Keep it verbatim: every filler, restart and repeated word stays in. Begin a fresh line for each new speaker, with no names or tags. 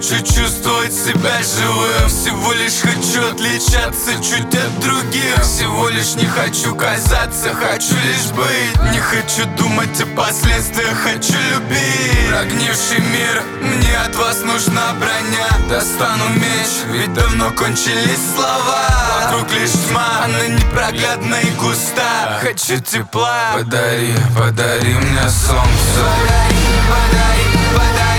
хочу чувствовать себя живым. Всего лишь хочу отличаться чуть от других. Всего лишь не хочу казаться, хочу лишь быть. Не хочу думать о последствиях, хочу любить. Прогнивший мир, мне от вас нужна броня. Достану меч, ведь давно кончились слова. Вокруг лишь тьма, она непроглядна и густа. Хочу тепла. Подари, подари мне солнце. Подари, подари, подари.